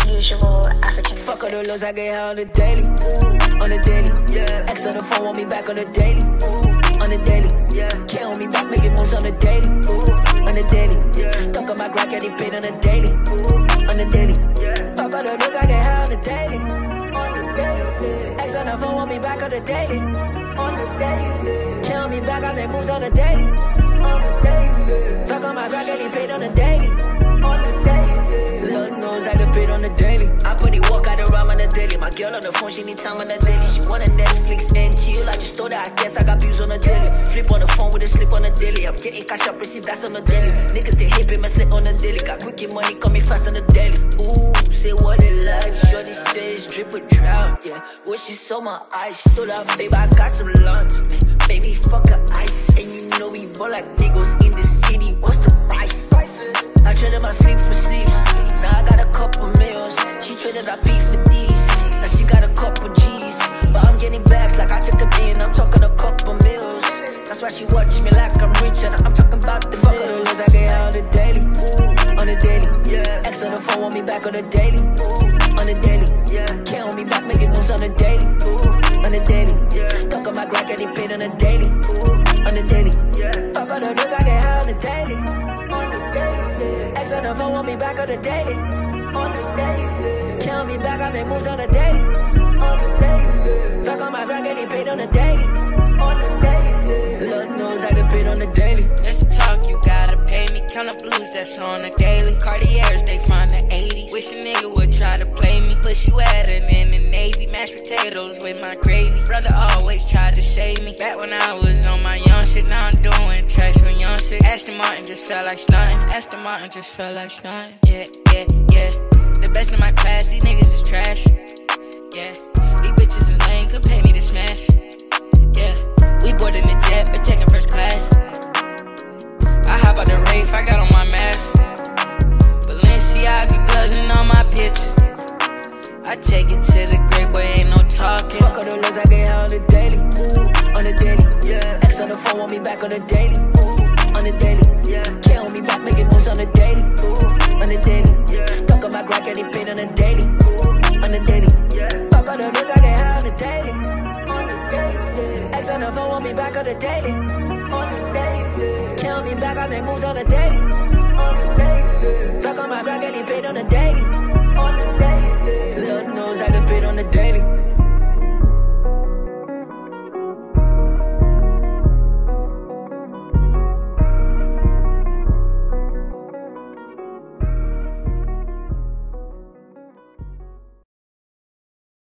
usual African music. Fuck all the lows I get her on the daily, on the daily. X on the phone, want me back on the daily, on the daily. Can't hold me back, making moves on the daily, on the daily. Stuck on my grind, getting paid on the daily, on the daily. Fuck all the lows I get her on the daily, on the daily. X on the phone, want me back on the daily, on the daily. Can't hold me back, I make moves on the daily, on the daily. Fuck on my grind, getting paid on the daily, on the daily. Lord knows I get paid on the daily. I put it walk out around on the daily. My girl on the phone, she need time on the daily. She wanna Netflix and chill. I just told her I can't, I got views on the daily. Flip on the phone with a slip on the daily. I'm getting cash up, receipt, that's on the daily. Niggas they hip him and slip on the daily. Got quick money, coming fast on the daily. Ooh, say what it like. Shorty says drip a drought, yeah. When she saw my eyes, stood up, babe, I got some lunch. Baby, fuck her ice. And you know we ball like niggas in the city. What's the price? I traded my sleep for sleeps. Now I got a couple meals. She traded her beef for these. Now she got a couple G's. But I'm getting back like I took a day and I'm talking a couple meals. That's why she watch me like I'm rich and I'm talking about the fuck of the lows I get her on the daily, on the daily. X on the phone, want me back on the daily, on the daily. Can't hold me back, making moves on the daily, on the daily. Stuck on my grind, getting paid on the daily, on the daily. Fuck all the lows I get her on the daily, on the daily. X on the phone, want me back on the daily, on the daily. Can't hold me back, I make moves on the daily, on the daily. Fuck on my grind, getting paid on the daily, on the daily. Lord knows I get paid on the daily. Let's talk, you gotta pay me. Count the blues that's on the daily. Cartiers, they from the 80s. Wish a nigga would try to play me. Pussy wetter than the Navy. Mashed potatoes with my gravy. Brother always tried to save me. Back when I was on my young shit, now I'm doing tracks with young shit. Aston Martin just felt like stunting. Aston Martin just felt like stunting. Yeah, yeah, yeah. The best in my class, these niggas is trash. Yeah, these bitches is lame, couldn't pay me to smash. Yeah, we boarding the jet, but taking first class. I hop out the Wraith, I got on my mask. Balenciaga gloves and all my pictures. I take it to the grave, but ain't no talking. Fuck all the lows I get her on the daily, on the daily. X on the phone, want me back on the daily, on the daily. Can't hold me back, making moves on the daily, on the daily. Stuck on my grind, getting paid on the daily, on the daily. Fuck all the lows I get her on the daily, on the daily. X on the phone, want me back on the daily, on the daily. Can't hold me back, I make moves on the daily, on the daily. Fuck on my grind, getting paid on the daily, on the daily. Lord knows I get paid on the daily.